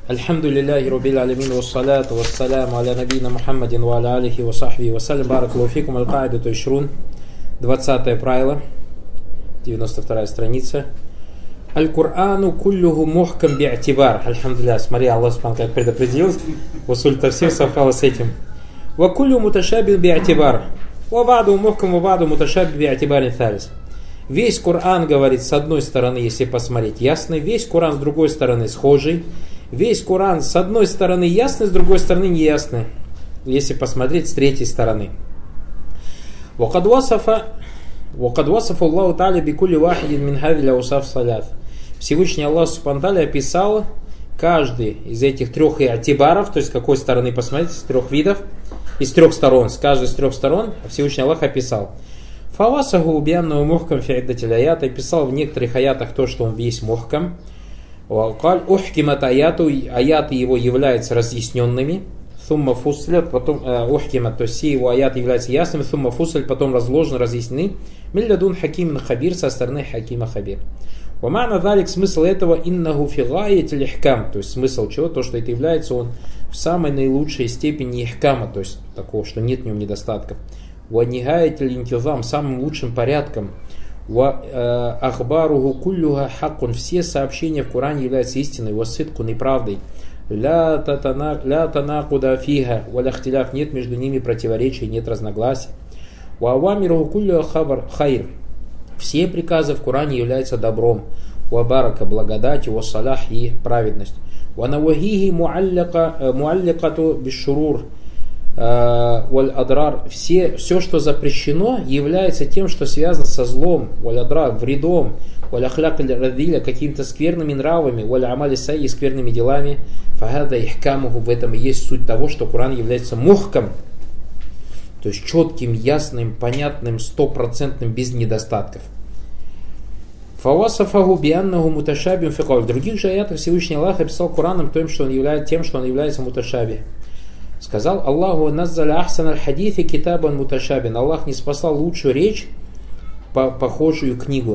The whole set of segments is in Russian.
Альхамдулиллахи раббил алямин вассалату вассаляму аля набийна Мухаммадин ва аля алихи ва сахбихи вассалям. Баракаллаху фикум. Аль-Каидату ишрун. 20 правило. 92 страница. Аль-Кур'ану куллюху мухкам би'атибар. Альхамдулиллах. Смотри, Аллах субхану как предопределил. Усуль тафсир совпало с этим. Ва куллю муташабин би'атибар. Ва ба'ду мухкам ва ба'ду муташабин би'атибарин талис. Весь Коран, говорит, с одной стороны, если посмотреть, ясный. Весь Коран с другой стороны схожий. Весь Коран с одной стороны ясный, с другой стороны неясный, если посмотреть с третьей стороны. وقد وصف الله تعالى بكل واحد من هذه الأوصاف ثلاث. Всевышний Аллах субхану ва тааля описал каждый из этих трех атибаров, то есть с какой стороны посмотреть, с трех видов, из трех сторон, с каждой из трех сторон Всевышний Аллах описал. Фавасаху бианнаху мухкам фи иддатил аят, описал в некоторых аятах то, что он весь мухкам. Ухкимат аяту, аяты его являются разъясненными. Сумма фуслят, потом ухкимат, то есть все его аяты являются ясными. Сумма фуслят, потом разложены, разъяснены. Милладун хакимин хабир, со стороны хакима хабир. Вамана далик, смысл этого иннаху фигаятил ихкам, то есть смысл чего? То, что это является он в самой наилучшей степени ихкама, то есть такого, что нет в нем недостатков. Ваннигаятил интизам, самым лучшим порядком. Ахбаруху куллюха хаккун, все сообщения в Коране являются истиной, вассидкун и правдой. Ля танакуда фиха валяхтиляф, нет между ними противоречий, нет разногласий. Ваавамируху куллюха хабар хайр, все приказы в Коране являются добром. Вабарака, благодатью, вассалях и праведность. Ванавахихи муалликату бишшурур валь-адрар, все, что запрещено, является тем, что связано со злом, валь-адрар, вредом, валь-ахляк аль-радиля, какими-то скверными нравами, валь-амали сайи, скверными делами. Фагада ихкамуху, в этом и есть суть того, что Коран является мухкам, то есть четким, ясным, понятным, стопроцентным, без недостатков. Фавасафаху бианнаху муташабим фикаль. В других же аятах Всевышний Аллах описал Кораном тем, что он является муташаби. Сказал Аллаху наззаля ахсан аль-хадифи китабан муташабин. Аллах не спасал лучшую речь, похожую книгу.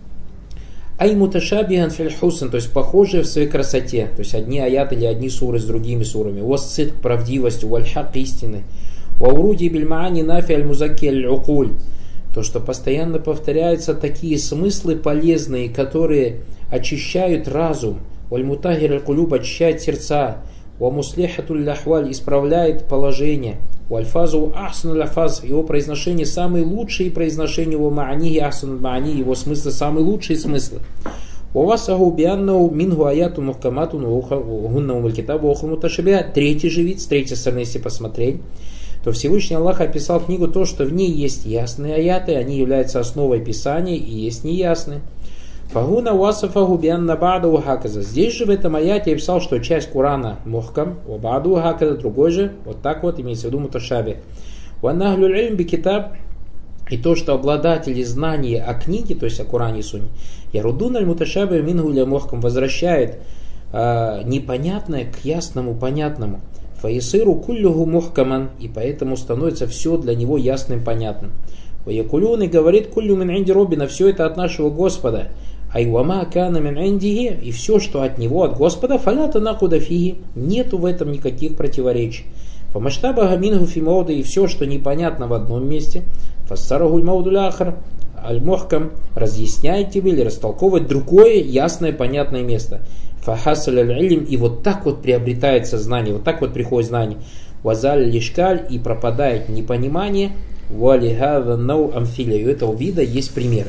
Ай муташабихан фил хусн, то есть похожие в своей красоте. То есть одни аяты или одни суры с другими сурами. Уассидк, правдивостью, вальхак, истины. Вауруди бильмаани нафи аль-музаки аль-укуль. То, что постоянно повторяются такие смыслы полезные, которые очищают разум. Валь-мутахир аль-кулюб, очищает сердца. Вамуслихатуль ляхваль, исправляет положение. Вальфазу ахсануль афаз, его произношение самые лучшие произношения, его маани ахсануль маани, его смыслы самые лучшие смыслы. Вавасаху бианнау мингу аяту мухкаматун гуннау малькитабу оху муташабиат. Третий же вид, с третьей стороны, если посмотреть, то Всевышний Аллах описал книгу то, что в ней есть ясные аяты, они являются основой Писания, и есть неясные. Фагуна васафаху бианна ба'ду хаказа. Здесь же в этом аяте я писал, что часть Корана мухкам, ва ба'ду хаказа, другой же, вот так вот, имеется в виду муташаби. Ваннахлюль ильм би китаб, и то, что обладатели знания о книге, то есть о Коране и Сунне, ярудун аль муташаби мингу ля мухкам, возвращает непонятное к ясному, понятному. Фаисыру куллюху мухкаман, и поэтому становится все для него ясным, понятным. Ваякулюн, и говорит куллю мин инди роббина, все это от нашего Господа. Айвама кана мин индихи, и все, что от него, от Господа, фалята накуда фиги, нету в этом никаких противоречий. По масштабу гамингу фимоуда, и все, что непонятно в одном месте, фассарахуль маудуляхар, аль-мухкам, разъясняет тебе или растолковывает другое ясное, понятное место. Фахасаль аль-илм, и вот так вот приобретается знание, вот так вот приходит знание. Вазаль лишкаль, и пропадает непонимание. Валихада нау амфиля, у этого вида есть примеры.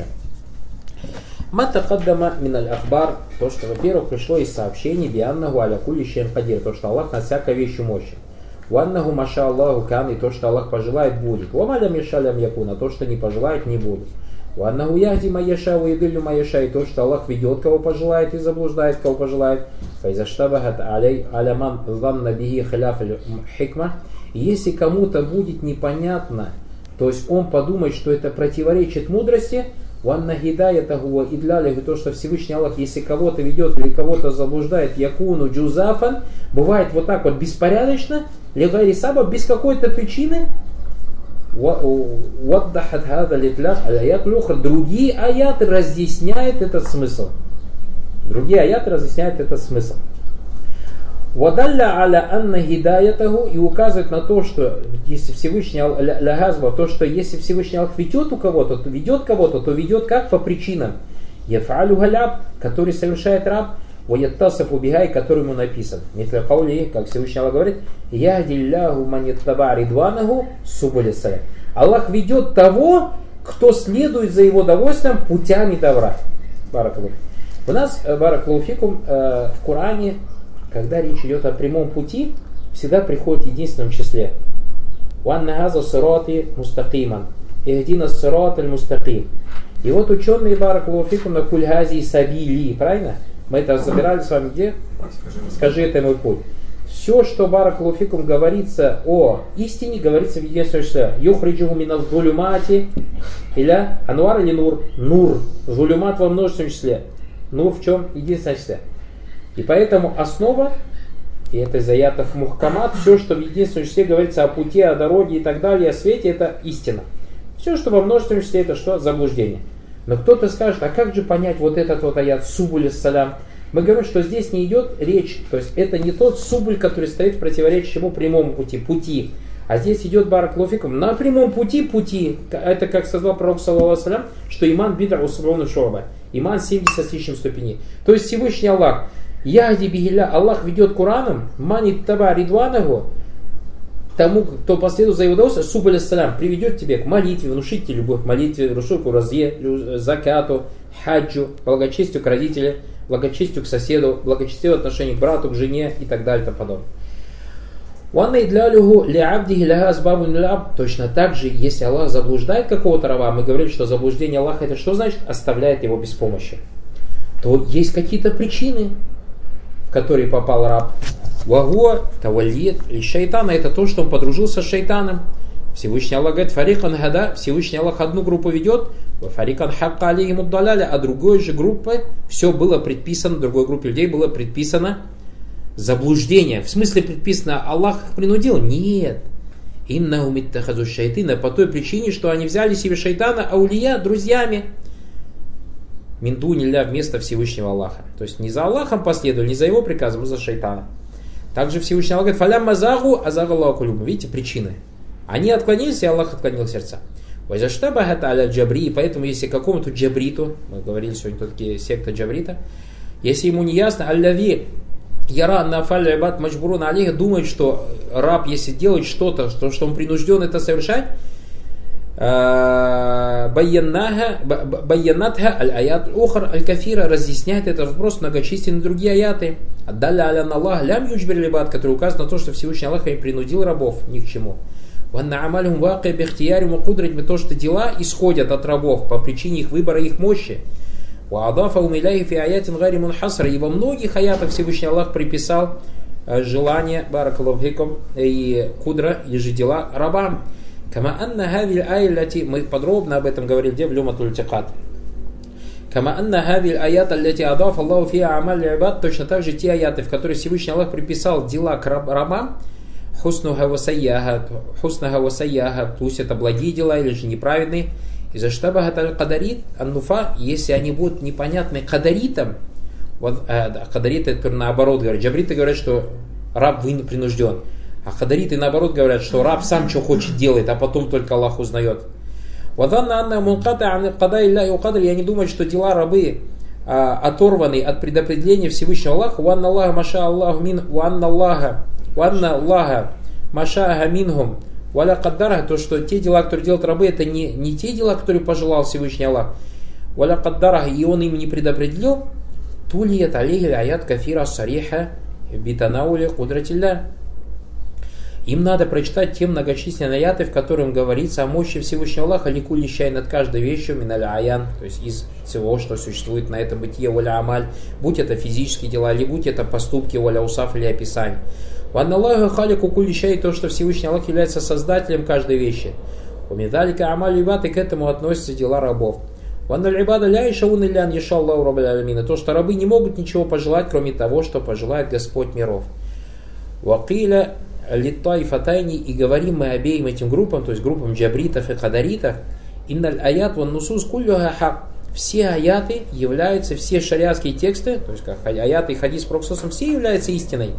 Матакаддама миналь ахбар, то, что, во-первых, пришло из сообщений бианнаху аля кулли шейин кадир, то, что Аллах на всякой вещи мощен. Ваннаху маша Аллаху кан, и то, что Аллах пожелает, будет. Вамалям яшалям якуна, то, что не пожелает, не будет. Ваннаху яхди майяша ваидылю майяша, и то, что Аллах ведет, кого пожелает, и заблуждает, кого пожелает. Файзаштабахат аляман занна бихи халяф хикма, и если кому-то будет непонятно, то есть он подумает, что это противоречит мудрости, ванна хидаятаху идляляху, то, что Всевышний Аллах, если кого-то ведет или кого-то заблуждает, якуну джузафан, бывает вот так вот беспорядочно, легайри саба, без какой-то причины, другие аяты разъясняют этот смысл. Вадалля аля анна гидаятаху, и указывает на то, что если Всевышний то, что если Всевышний Аллах ведет у кого-то, то ведет кого-то, то ведет как по причинам. Яфалю галяб, который совершает раб, ваяттасаф убегай, который ему написан. Митля каули, как Всевышний Аллах говорит, яхдилляху маниттаба ридванаху субулисаля. Аллах ведет того, кто следует за его довольствием путями добра. Баракалуф. У нас, баракалуфикум, в Коране, когда речь идет о прямом пути, всегда приходит в единственном числе. «Ванна газа сирати мустакиман». «Ихдина сират аль-мустаким». И вот ученые, баракалуфикум, на кульгази сабили, правильно? Мы это забирали с вами где? Скажи, это мой путь. Все, что баракалуфикум говорится о истине, говорится в единственном числе. «Юхриджуху минал зулюмати» или «Ануар» или «Нур». «Нур». «Зулюмат» во множественном числе. «Нур» в чем? Единственное числе. И поэтому основа, и это из аятов мухкамат, все, что в единственном числе говорится о пути, о дороге и так далее, о свете, это истина. Все, что во множественном числе, это что? Заблуждение. Но кто-то скажет, а как же понять вот этот вот аят субуль салям? Мы говорим, что здесь не идет речь, то есть это не тот субуль, который стоит в противоречии чему прямому пути. А здесь идет баракалуфикум на прямом пути. Это как сказал пророк, саллаллаху алейхи ва саллям, что иман бид'а усрон шу'ба. Иман 70 с лишним ступеней. То есть Всевышний Аллах, Яхди бигилля, Аллах ведет Кораном, манит таба ридванаху, тому, кто последует за его удовольствием, субаль салям, приведет тебя к молитве, внушить тебе любовь к молитве, рушуку разъе, закату, хаджу, благочестию к родителям, благочестию к соседу, благочестию в отношении к брату, к жене и так далее и тому подобное. Точно так же, если Аллах заблуждает какого-то раба, мы говорим, что заблуждение Аллаха это что значит? Оставляет его без помощи. То есть какие-то причины, в которые попал раб. Ваго, тавалит, и шайтана, это то, что он подружился с шайтаном. Всевышний Аллах говорит, фарикан гада, Всевышний Аллах одну группу ведет, фарикан хакка алейхим уддаляля, а другой же группе все было предписано, другой группе людей было предписано заблуждение. В смысле предписано, Аллах их принудил? Нет. Иннаху миттахазу шайтина, по той причине, что они взяли себе шайтана, аулия, друзьями. Минду нельзя вместо Всевышнего Аллаха. То есть не за Аллахом последовали, не за его приказом, а за шайтана. Также Всевышний Аллах говорит, фалям мазагу, азаг Аллаху кулюбу. Видите, причины. Они отклонились, и Аллах отклонил сердца. Вайзаштабахата аля джабри, и поэтому если какому-то джабриту, мы говорили сегодня, кто такие секта джабрита, если ему не ясно, аллави яра нафаль ибад маджбурун алейха, думает, что раб, если делает что-то, что он принужден это совершать, байянатха аль-аят ухар аль-кафира, разъясняет этот вопрос многочисленные другие аяты. Аддаля аля Аллах лям юджбир либад, который указывает на то, что Всевышний Аллах не принудил рабов ни к чему. Ванна амалихум вaqi бихтияри мукудрат, то, что дела исходят от рабов по причине их выбора и их мощи. Ваадафа умиляхи фи аятин гари мунхасра, и во многих аятах Всевышний Аллах приписал желание баракаллаху фикум и кудра, и же дела рабам. Кама анна хавиль айляти, мы подробно об этом говорили, где в Люматуль Тикат. Кама анна хавиль аят алляти адаф Аллаху фи амаль ибад, точно так же те аяты, в которые Всевышний Аллах приписал дела к рабам, хуснаха васаяха, пусть это благие дела или же неправедные, из-за штабахат аль-кадарит, аннуфа, если они будут непонятны кадаритам, вот кадариты это наоборот говорят, джабриты говорят, что раб принужден. А хадариты наоборот говорят, что раб сам что хочет делает, а потом только Аллах узнает. Я не думаю, что дела рабы оторваны от предопределения Всевышнего Аллаха. Ванна Аллаха маша Аллаху мин, ванна Аллаха маша минхум, валя каддара, то, что те дела, которые делают рабы, это не те дела, которые пожелал Всевышний Аллах. Валя каддара, и он им не предопределил. Тулият алейхи аят кафира сариха битанаули кудратилля. Им надо прочитать те многочисленные аяты, в которых говорится о мощи Всевышнего Аллаха, ликули щай над каждой вещью, миналя аян, то есть из всего, что существует на этом бытие, воля амаль, будь это физические дела, или будь это поступки, воля усаф или описание. Ван Аллаху халику кули щай, то, что Всевышний Аллах является создателем каждой вещи. Умидалика амаль ибад, и к этому относятся дела рабов. Ван аль-ибада ля ишаун иллян ешаллаху раббаль алямина, то, что рабы не могут ничего пожелать, кроме того, что пожелает Господь миров. Вакиля литай фатайни, и говорим мы обеим этим группам, то есть группам джабритов и кадаритов, инналь аят ван нусус куллюха хак, все аяты являются, все шариатские тексты, то есть как аяты и хадис пророка, все являются истиной.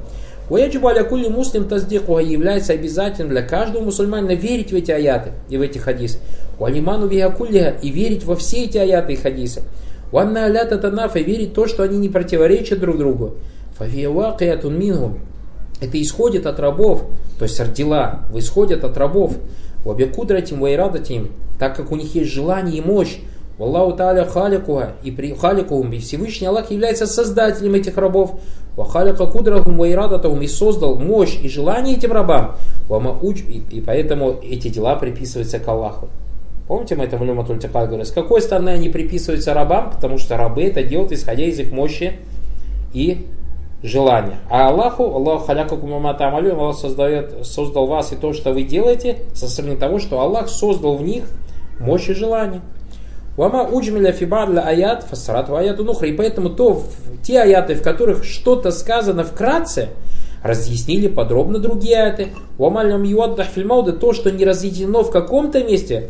Ваяджибу аля кулли муслим таздикуха, является обязательным для каждого мусульманина верить в эти аяты и в эти хадисы. Валиману биха куллиха, и верить во все эти аяты и хадисы. Ванна аля татанафа, верить в то, что они не противоречат друг другу. Фафия вакиятун минхум, это исходит от рабов, то есть ардила, исходит от рабов. Вабекудратим вайрадатим, так как у них есть желание и мощь. Аллаху Тааля халикуха, и при халикухум, и Всевышний Аллах является создателем этих рабов. Вахалика кудрахум вайрадатахум, и создал мощь и желание этим рабам. И поэтому эти дела приписываются к Аллаху. Помните, мы это в Люматуль Тикаль говорили, с какой стороны они приписываются рабам? Потому что рабы это делают, исходя из их мощи и желания. А Аллаху халякакум ва ма та'малун, Аллах создал вас и то, что вы делаете, со стороны того, что Аллах создал в них мощь и желание. Вама уджмиля фибадля аят фасарат аяту нухра. И поэтому те аяты, в которых что-то сказано вкратце, разъяснили подробно другие аяты. Вама лям юаддах фильмауда, то, что не разъяснено в каком-то месте,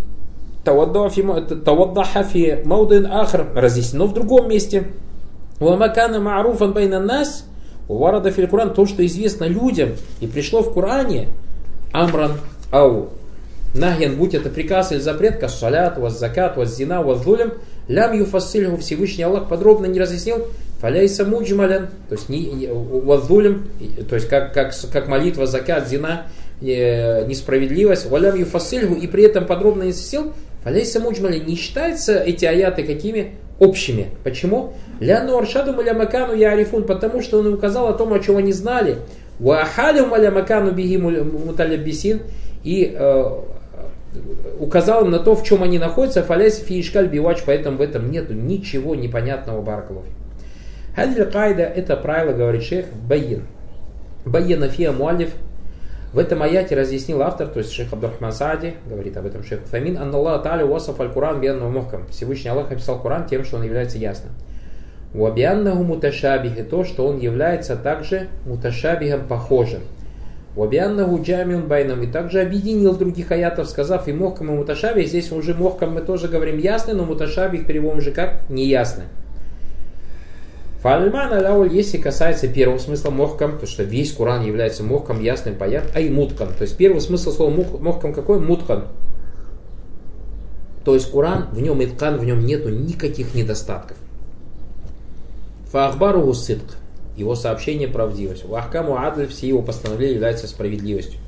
таваддаха фи маудин ахр, разъяснено в другом месте. Вама кана ма'руфан байна нас, варада фил Куран, то, что известно людям и пришло в Коране, амран ау. Нахьян, будь это приказ или запрет, кассалят, ваззакат, ваззина, ваззулям, лям юфассильху, Всевышний Аллах подробно не разъяснил, фаляйса муджмалян, то есть ваззулям, то есть как молитва, закат, зина, несправедливость, валям юфассильху, и при этом подробно не разъяснил, фаляйса муджмалян, не считаются эти аяты какими общими. Почему? Ляну аршаду малямакану ярифун, потому что он указал о том, о чем они знали, ваахалю малямакану биги муталяббисин, и указал им на то, в чем они находятся, фаляйс фиишкаль бивач, поэтому в этом нет ничего непонятного, баракалуф. Хадиль кайда, это правило, говорит шейх, байин. Байина фиа муаллиф. В этом аяте разъяснил автор, то есть шейх Абдурахман Саади, говорит об этом шейх Фамин, анна Аллах та'аля уасаф аль-Куран бианнаху мухкам. Всевышний Аллах описал Куран тем, что он является ясным. Ва бианнаху муташабих, и то, что он является также муташабихом, похожим. Вабианнаху джамиун байнам, и также объединил других аятов, сказав и мохкам, и муташабих. Здесь уже мохкам мы тоже говорим ясно, но муташабих переводим же как неясно. Фальман аляуль, если касается первого смысла мохкам, то что весь Куран является мохкам, ясным, понятным, а и муткан. То есть первый смысл слова мохкам какой? Муткан. То есть Куран, в нем иткан, в нем нету никаких недостатков. Фаахбару сидк. Его сообщение правдивость. Вахкаму адль, все его постановления являются справедливостью.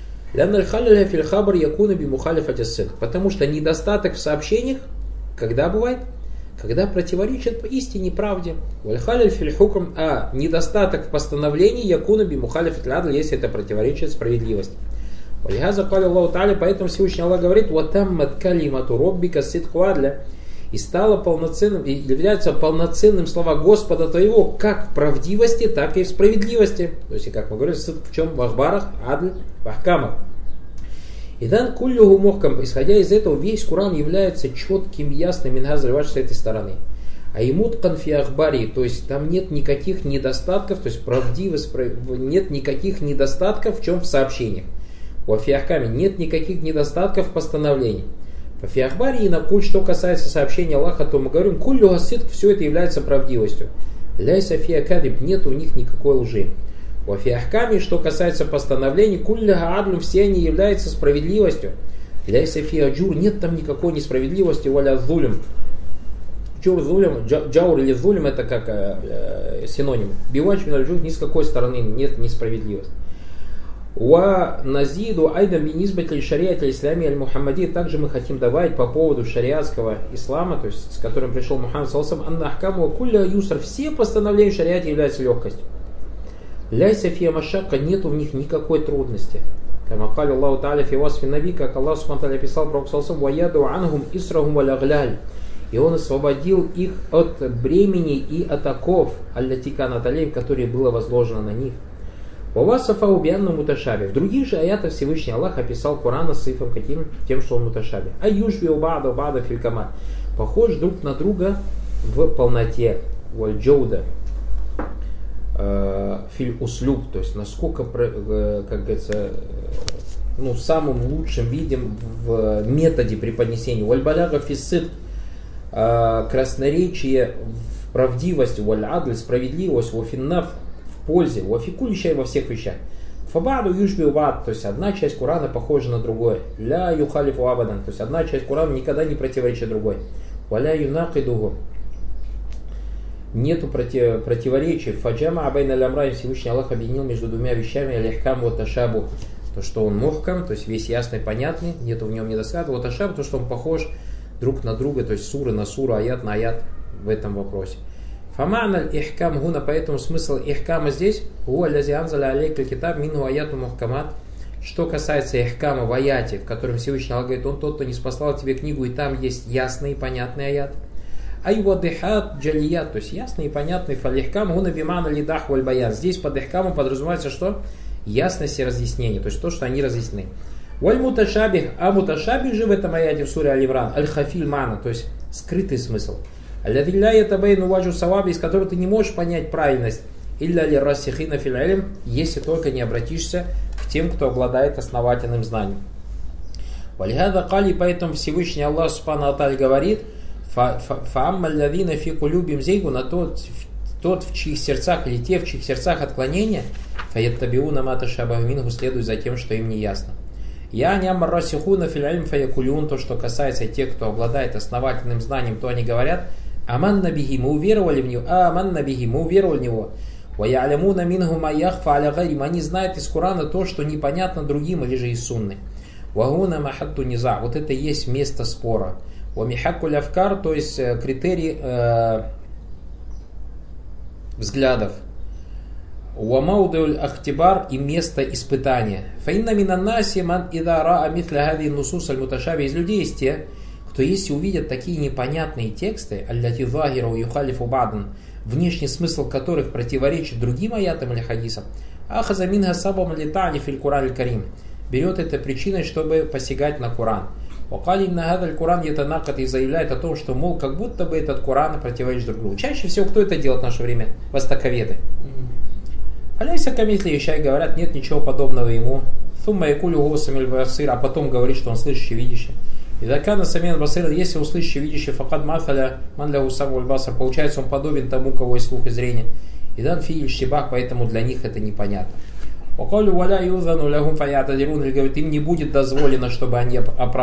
Потому что недостаток в сообщениях, когда бывает? Когда противоречит истине, правде. А недостаток в постановлении якуна би мухалифат адль, если это противоречит справедливости. Поэтому Всевышний Аллах говорит: «Ватаммат калимату роббика сидку адля». И стало полноценным, и являются полноценным слова Господа твоего как в правдивости, так и в справедливости. То есть, как мы говорили, в чем? В ахбарах, адль, в ахкамах. И дан куллюху мохкам, исходя из этого, весь Куран является четким, ясным, минхазаль с этой стороны. А имут канфи ахбари, то есть там нет никаких недостатков, то есть правдивость, нет никаких недостатков в чем? В сообщениях. В афиахкаме нет никаких недостатков в постановлении. В фиахбаре и на куль, что касается сообщения Аллаха, то мы говорим, куллю асидк, все это является правдивостью. Ляйса фиакадиб, нет у них никакой лжи. В фиахкаме, что касается постановлений, кулля адлю, все они являются справедливостью. Ляйса фиаджур, нет там никакой несправедливости, валя зулем. Джаур или зулем это как синоним. Бивач минальджур, ни с какой стороны нет несправедливости. Ва назиду айдам бинизбатиль шариат ислами аль-Мухаммади. Также мы хотим добавить по поводу шариатского ислама, то есть с которым пришел Мухаммад саллаллаху алейхи ва саллям, анна ахкаму кулля юср, все постановления в шариате являются легкостью. Ляйса фия машакка, нет в них никакой трудности. Камакали Аллаху та'аля фи васфи наби, как Аллах субхану ва та'аля писал пророку саллаллаху алейхи ва саллям, ваяду анхум исрахум валь агляль, и он освободил их от бремени и от оков, аллати канат алейхим, которые было возложено на них. В других же аятах Всевышний Аллах описал Курана с ифом каким? Тем, что он муташаби. А юшби убада убада филькама. Похож друг на друга в полноте. Вальджоуда. Филь услюб. То есть насколько, как говорится, самым лучшим видим в методе преподнесения. Вальбаляга фисид. Красноречие в правдивость. Валь адль, справедливость. Вафиннаф. пользе, уафикуль чай во всех вещах. Фабаду юшби убад, то есть одна часть Корана похожа на другой. Ля юхалифу абадан, то есть одна часть Корана никогда не противоречит другой. Валя юнакидугу, нету противоречий. Фаджама абайна лямрай, Всевышний Аллах объединил между двумя вещами алихкам вот ашабу, то что он мухкам, то есть весь ясный, понятный, нету в нем недостатка. Вот ашаб, то что он похож друг на друга, то есть сура на суру, аят на аят в этом вопросе. Фама'на ихкам гуна, поэтому смысл ихкама здесь, гуа лязи анзаля алейка китаб мингу аяту мухкамат. Что касается ихкама в аяте, в котором Всевышний Аллах говорит, он тот, кто не спасал тебе книгу, и там есть ясный и понятный аят. Айвадихат джалият, то есть ясный и понятный. Фалихкам гуна бимана лидах валь баян. Здесь под ихкамом подразумевается что? Ясность и разъяснение, то есть то, что они разъяснены. Валь муташабих, а муташабих же в этом аяте в суре Аль-Имран, аль-хафиль мана, то есть скрытый смысл. Из которого ты не можешь понять правильность, если только не обратишься к тем, кто обладает основательным знанием. Поэтому Всевышний Аллах Субхану ва Тааля говорит, на тот, в чьих сердцах, или те, в чьих сердцах отклонения, следует за тем, что им не ясно. Я не амаррасихуна фил'ильм фаякулюн, то, что касается тех, кто обладает основательным знанием, то они говорят, аманна бихи, мы уверовали в него, аманна бихи, мы уверовали в него. Ваялямуна мингу маяхфа аля гайрим, они знают из Корана то, что непонятно другим, или же из сунны. Вагуна махатту низа, вот это и есть место спора. Вамихакку лявкар, то есть критерий взглядов. Уамаудуль ахтибар, и место испытания. Фаинна минаннаси ман идара амитля хади нусус аль муташаби, из людей есть те, кто если увидят такие непонятные тексты, алляти захиру юхалифу бадан, внешний смысл которых противоречит другим аятам или хадисам, ахаза минга сабам литани филь Куран аль-Карим, берет это причиной, чтобы посягать на Коран. Вакали на гадаль Коран ятанакат, и заявляет о том, что, мол, как будто бы этот Коран противоречит друг другу. Чаще всего кто это делает в наше время? Востоковеды. Аляйса камитли вещай, говорят, нет ничего подобного ему. Сумма якулю голосом аль-Басир, а потом говорит, что он слышащий, видящий. И закана самин басир, если услышащий, видящий, факад мафаля манля усам аль-Басар, получается, он подобен тому, у кого есть слух и зрение. И дан фииль щебах, поэтому для них это непонятно. Околю валя юзану лягум фаята дирун, или говорит, им не будет дозволено, чтобы они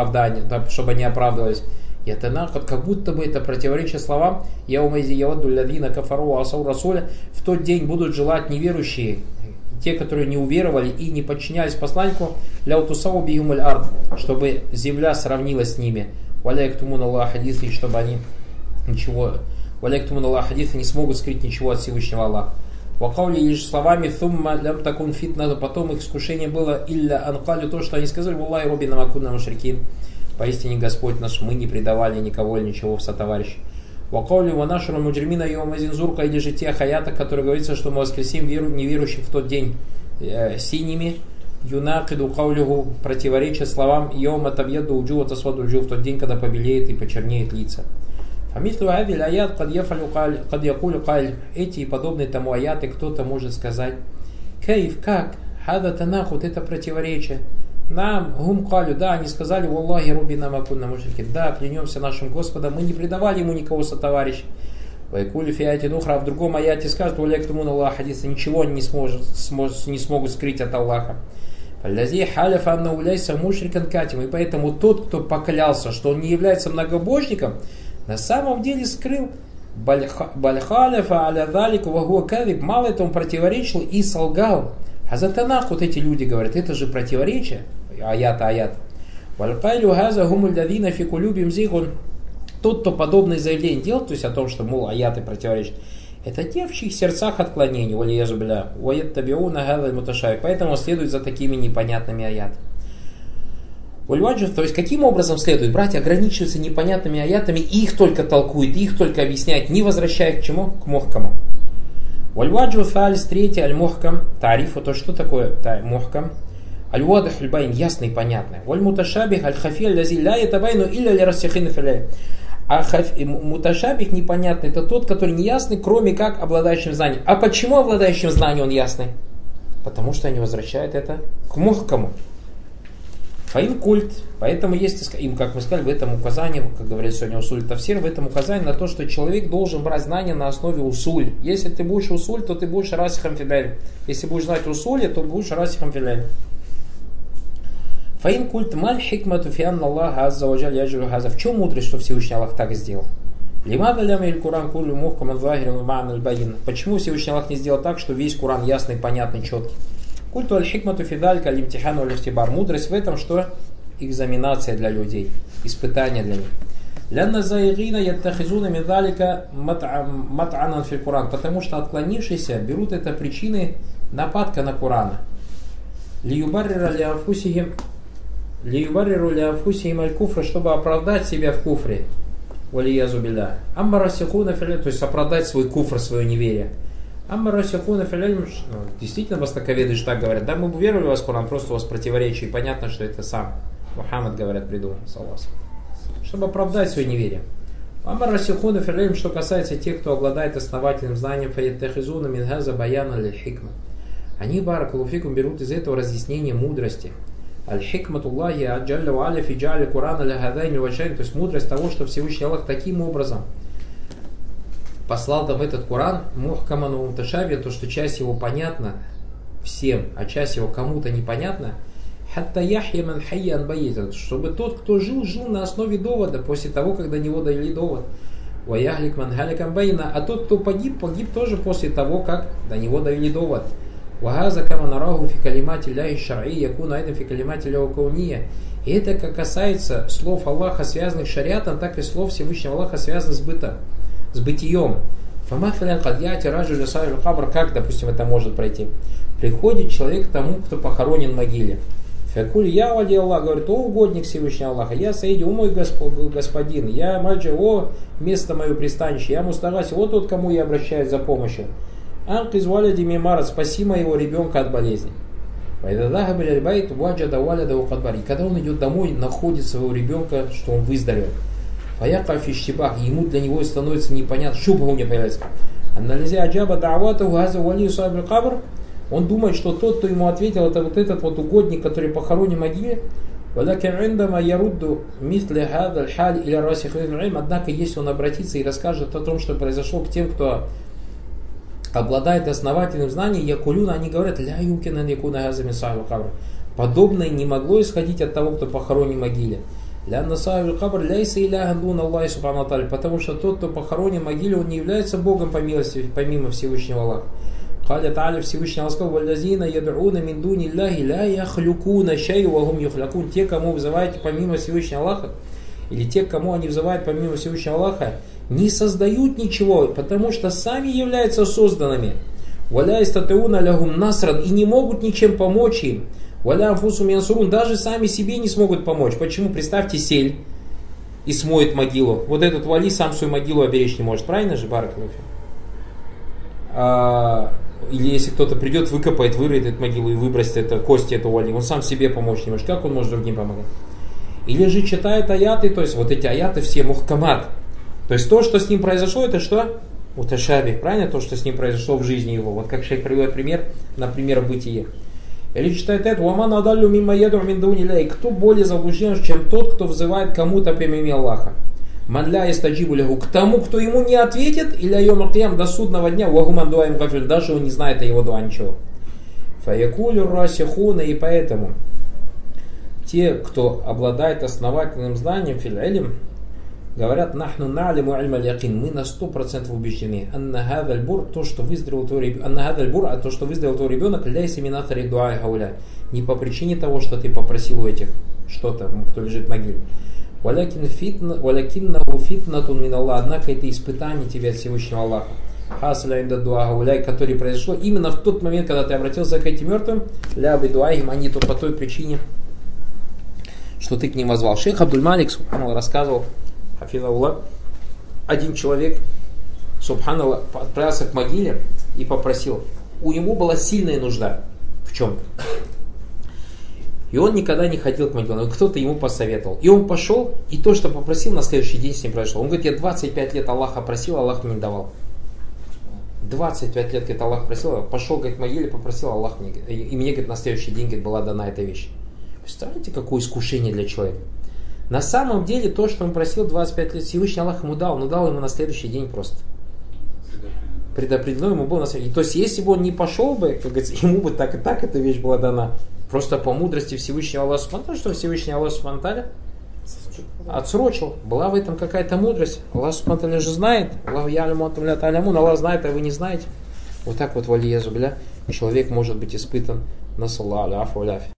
оправдывались. И это как будто бы это противоречие словам «Я умайзи явадду ладина кафару асау расуля». В тот день будут желать неверующие, те, которые не уверовали и не подчинялись посланнику, ляутусау бигум аль-ард, чтобы земля сравнилась с ними. Валяйктумун Аллах хадисы, чтобы они ничего, валяйктумун Аллах хадисы, не смогут скрыть ничего от Всевышнего Аллаха. Вакаули лишь словами «Thumma лям такун фитна», потом их искушение было «Илля анкалю», то, что они сказали «Валлахи роби намакунна мушрикин». Поистине Господь наш, мы не предавали никого или ничего в сотоварищи. Вакаули ванашру муджримина йомазинзурка, или же тех аятах, которые говорится, что мы воскресим неверующих в тот день синими. Юнакиду каулюху, противоречия словам йома табьяду уджу атасваду уджу, в тот день, когда побелеет и почернеет лица. Фамислу адиль аят кад якулю каль, эти и подобные тому аяты кто-то может сказать. Кейф, как? Хада танахут, это противоречие. Нам, гум калю, да, они сказали, Валлахи рубина макунна мушрики, да, клянемся нашим Господом, мы не предавали ему никого сотоварища. Вайкули фиати нухра, в другом аяте скажут, валяктумун Аллах хадиса, ничего они не смогут скрыть от Аллаха. Фаллязи халяфа анна уляйса мушрикан катим, и поэтому тот, кто поклялся, что он не является многобожником, на самом деле скрыл бальхаляфа аля далику вагуа кадиб, мало это он противоречил и солгал. А за Танах вот эти люди говорят, это же противоречие, аят. Валькайлю газа гумуль давина фикулюбим зигун. Тот, кто подобное заявление делает, то есть о том, что, мол, аяты противоречат, это те, в чьих сердцах отклонений, валиязубля, ваят табиуна газа муташай, поэтому следует за такими непонятными аятами. То есть каким образом следует? Братья ограничиваются непонятными аятами, и их только толкуют, их только объясняют, не возвращая к чему? К мухкаму. Вальваджу фалис, третий, аль-мухкам, тарифу, то что такое мухкам? Аль-вадах аль-байн, ясный и понятный. Валь-муташабих, аль-хафи, аль-лази, ля ятабайну, илля ли-рассихин филя. А муташабих непонятный, это тот, который не ясный, кроме как обладающим знанием. А почему обладающим знанием он ясный? Потому что они возвращают это к мухкаму. Фаин культ. Поэтому есть, им, как мы сказали, в этом указании, как говорит сегодня усуль тавсир, в этом указании на то, что человек должен брать знания на основе усуль. Если ты будешь усуль, то ты будешь расихам филяль. Если будешь знать усули, то будешь расихам филяль. Фаин культ маль хикмату фиан Аллах азза ваджаль яджуру хаза. В чем мудрость, что Всевышний Аллах так сделал? Лимада ляма иль Куран кулю мухкам анзахирин ма'ан аль-баин. Почему Всевышний Аллах не сделал так, что весь Куран ясный, понятный, четкий? Культу аль-хикмату фидалька аль-имтихану аль-ихтибар. Мудрость в этом, что экзаменация для людей, испытание для них. Лянна заигина яттахизуна медалика мат'анан фил Куран. Потому что отклонившиеся берут это причиной нападка на Курана. Лиюбарриру ляфусихим аль-куфра, чтобы оправдать себя в куфре. Валиязу билля. Амма расихуна фил, то есть оправдать свой куфр, свое неверие. Действительно, востоковеды же так говорят. Да, мы бы веровали в вас, Коран, просто у вас противоречие. И понятно, что это сам Мухаммад, говорят, придумал. Чтобы оправдать свое неверие. Что касается тех, кто обладает основательным знанием, они, баракалуфикум, берут из этого разъяснение мудрости. Аль-хикматуллахи аджалля ва аля фи джа'али Курана ля хадайни ваджайн. То есть мудрость того, что Всевышний Аллах таким образом послал нам этот Куран, мухкаман ва муташаби, то, что часть его понятна всем, а часть его кому-то непонятна, хатта яхья ман хайя ан байит, чтобы тот, кто жил на основе довода, после того, как до него довели довод, ва яхлик ман халикан байна, а тот, кто погиб тоже после того, как до него довели довод. Вахаза кама нараху фи калимати ляхи шар'и якуна айдан фи калимати ляху кауния. И это как касается слов Аллаха, связанных с шариатом, так и слов Всевышнего Аллаха, связанных с бытием. Как, допустим, это может пройти? Приходит человек к тому, кто похоронен в могиле. Фякуль я вали Аллах, говорит: о угодник Всевышнего Аллаха, я Саиди, о мой господин, я Маджи, о место мое пристанище, я Мустагаси, о тот, кому я обращаюсь за помощью. Анкиз валяди мимара, спаси моего ребенка от болезни. И когда он идет домой, находит своего ребенка, что он выздоровел. Фаяка фиштибах, ему для него становится непонятно, шубха у него появляется. Анализия аджаба да'вату газа вали сабиль кабр. Он думает, что тот, кто ему ответил, это вот этот вот угодник, который похоронен в могиле. Однако, если он обратится и расскажет о том, что произошло к тем, кто обладает основательным знанием, якулюна, они говорят: ля юмкина якуна газа мин сабиль кабр. Подобное не могло исходить от того, кто похоронен в могиле. Потому что тот, кто похоронен в могиле, он не является Богом по милости, помимо Всевышнего Аллаха. Всевышний Аллах сказал: те, кому вызываете помимо Всевышнего Аллаха, или те, кому они вызывают помимо Всевышнего Аллаха, не создают ничего, потому что сами являются созданными. И не могут ничем помочь им. Даже сами себе не смогут помочь. Почему? Представьте сель и смоет могилу. Вот этот вали сам свою могилу оберечь не может. Правильно же, баракалуфи? Или если кто-то придет, выкопает, вырыет эту могилу и выбросит это, кости этого вали, он сам себе помочь не может. Как он может другим помогать? Или же читает аяты, то есть вот эти аяты все мухкамат. То есть то, что с ним произошло, это что? Муташаби. Правильно? То, что с ним произошло в жизни его. Вот как шейх приводит пример, например, бытие. Или читает это: «Ваман адаллю мимма яду мин дуни ляй». Кто более заблужден, чем тот, кто взывает кому-то помимо Аллаха? Ман ля истаджибу лягу. К тому, кто ему не ответит, или йом аль-киям, до судного дня, вагуман дуаим гафиль, даже он не знает о его дуа ничего. Фаякулю расихуна, и поэтому те, кто обладает основательным знанием фил-илм, говорят: нахну налиму ильма якин, мы на 100% убеждены. Анна хадаль бур, то, что выздоровел твой ребенок, ляйся минатари дуа гауля, не по причине того, что ты попросил у этих что-то, кто лежит в могиле. Валякиннаху фитнатун мин Аллах, однако это испытание тебя от Всевышнего Аллаха. Хасля инда дуа гауляй, которое произошло именно в тот момент, когда ты обратился к этим мертвым, ля би дуаихим, они то по той причине, что ты к ним возвал. Шейх Абдуль-Малик субханаллах рассказывал, хафизахуллах, один человек, субханаллах, отправился к могиле и попросил. У него была сильная нужда в чем-то. И он никогда не ходил к могиле, но кто-то ему посоветовал. И он пошел, и то, что попросил, на следующий день с ним произошло. Он говорит: я 25 лет Аллаха просил, Аллах мне не давал. 25 лет, говорит, Аллах просил, пошел, говорит, к могиле, попросил, Аллах мне. И мне, говорит, на следующий день, говорит, была дана эта вещь. Представляете, какое искушение для человека? На самом деле, то, что он просил 25 лет, Всевышний Аллах ему дал, но дал ему на следующий день просто. Предопределено ему было на следующий день. То есть, если бы он не пошел бы, как говорится, ему бы так и так эта вещь была дана. Просто по мудрости Всевышнего Аллаха Субхану, что Всевышний Аллах Субхану отсрочил. Была в этом какая-то мудрость. Аллах Субхану же знает. Аллах знает, а вы не знаете. Вот так вот, валиязу билля, человек может быть испытан. Насаллаху аляфи.